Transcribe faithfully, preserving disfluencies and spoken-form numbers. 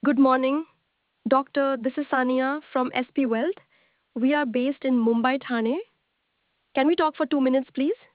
Good morning, Doctor. This is Sania from S P Wealth. We are based in Mumbai, Thane. Can we talk for two minutes, please?